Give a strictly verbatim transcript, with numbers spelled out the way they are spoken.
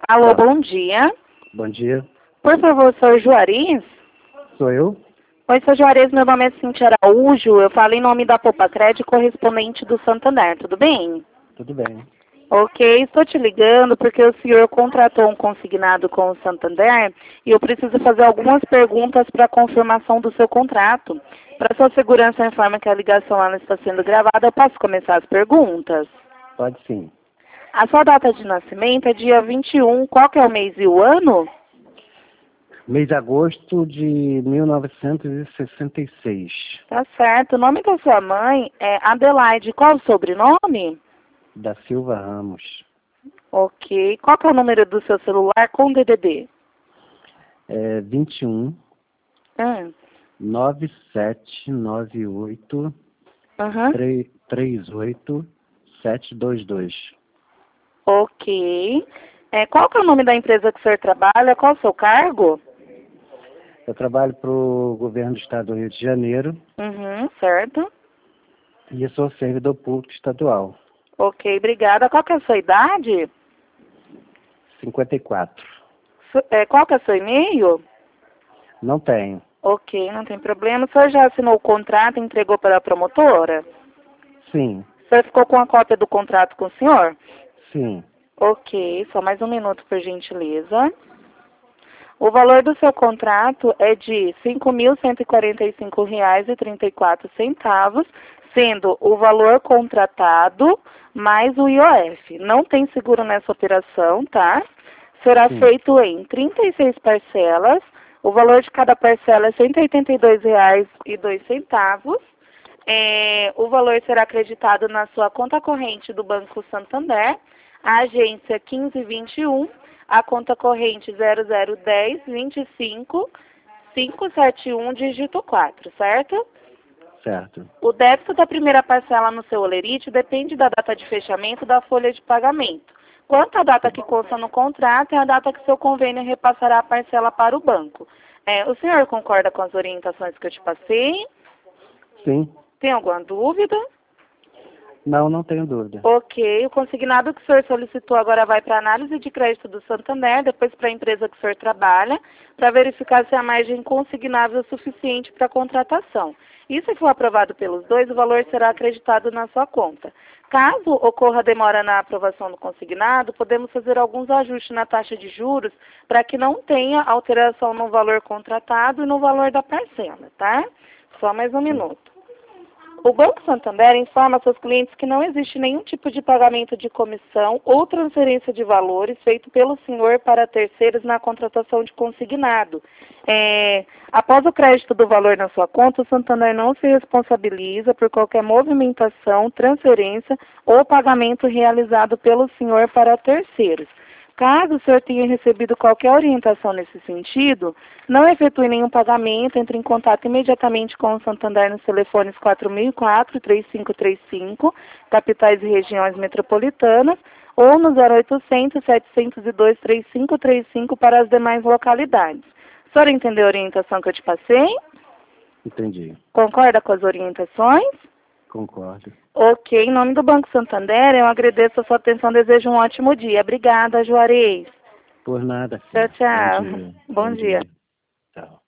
Alô, bom dia. Bom dia. Por favor, senhor Juarez? Sou eu? Oi, senhor Juarez, meu nome é Cintia Araújo. Eu falo em nome da Poupa Crédito, correspondente do Santander, tudo bem? Tudo bem. Ok, estou te ligando porque o senhor contratou um consignado com o Santander e eu preciso fazer algumas perguntas para confirmação do seu contrato. Para sua segurança, informa que a ligação ela está sendo gravada. Eu posso começar as perguntas? Pode sim. A sua data de nascimento é dia vinte e um, qual que é o mês e o ano? Mês de agosto de mil novecentos e sessenta e seis. Tá certo. O nome da sua mãe é Adelaide. Qual o sobrenome? Da Silva Ramos. Ok. Qual que é o número do seu celular com D D D? É vinte e um, Hum. nove sete nove oito, Uhum. três oito sete dois dois. Ok. É, qual que é o nome da empresa que o senhor trabalha? Qual o seu cargo? Eu trabalho para o governo do estado do Rio de Janeiro Uhum, certo. e eu sou servidor público estadual. Ok, obrigada. Qual que é a sua idade? cinquenta e quatro. Su- é, qual que é o seu e-mail? Não tenho. Ok, não tem problema. O senhor já assinou o contrato e entregou para a promotora? Sim, O senhor ficou com a cópia do contrato com o senhor? sim. Ok, só mais um minuto, por gentileza. O valor do seu contrato é de cinco mil cento e quarenta e cinco reais e trinta e quatro centavos, sendo o valor contratado mais o I O F. Não tem seguro nessa operação, tá? Será Sim. feito em trinta e seis parcelas. O valor de cada parcela é cento e oitenta e dois reais e dois centavos. É, o valor será acreditado na sua conta corrente do Banco Santander, a agência quinze vinte e um, a conta corrente zero zero um zero, vinte e cinco, quinhentos e setenta e um, dígito quatro, certo? Certo. O débito da primeira parcela no seu olerite depende da data de fechamento da folha de pagamento. Quanto à data que consta no contrato, é a data que seu convênio repassará a parcela para o banco. É, o senhor concorda com as orientações que eu te passei? Sim. Tem alguma dúvida? Não, não tenho dúvida. Ok, o consignado que o senhor solicitou agora vai para a análise de crédito do Santander, depois para a empresa que o senhor trabalha, para verificar se a margem consignável é suficiente para a contratação. E se for aprovado pelos dois, o valor será acreditado na sua conta. Caso ocorra demora na aprovação do consignado, podemos fazer alguns ajustes na taxa de juros para que não tenha alteração no valor contratado e no valor da parcela, tá? Só mais um minuto. O Banco Santander informa a seus clientes que não existe nenhum tipo de pagamento de comissão ou transferência de valores feito pelo senhor para terceiros na contratação de consignado. É, após o crédito do valor na sua conta, o Santander não se responsabiliza por qualquer movimentação, transferência ou pagamento realizado pelo senhor para terceiros. Caso o senhor tenha recebido qualquer orientação nesse sentido, não efetue nenhum pagamento, entre em contato imediatamente com o Santander nos telefones quatro mil e quatro, três cinco três cinco, capitais e regiões metropolitanas, ou no zero oitocentos, setecentos e dois, três cinco três cinco para as demais localidades. O senhor entendeu a orientação que eu te passei? Entendi. Concorda com as orientações? Concordo. Ok, em nome do Banco Santander, eu agradeço a sua atenção, desejo um ótimo dia. Obrigada, Juarez. Por nada, Tchau, filho. tchau. Bom dia. Bom dia. Tchau.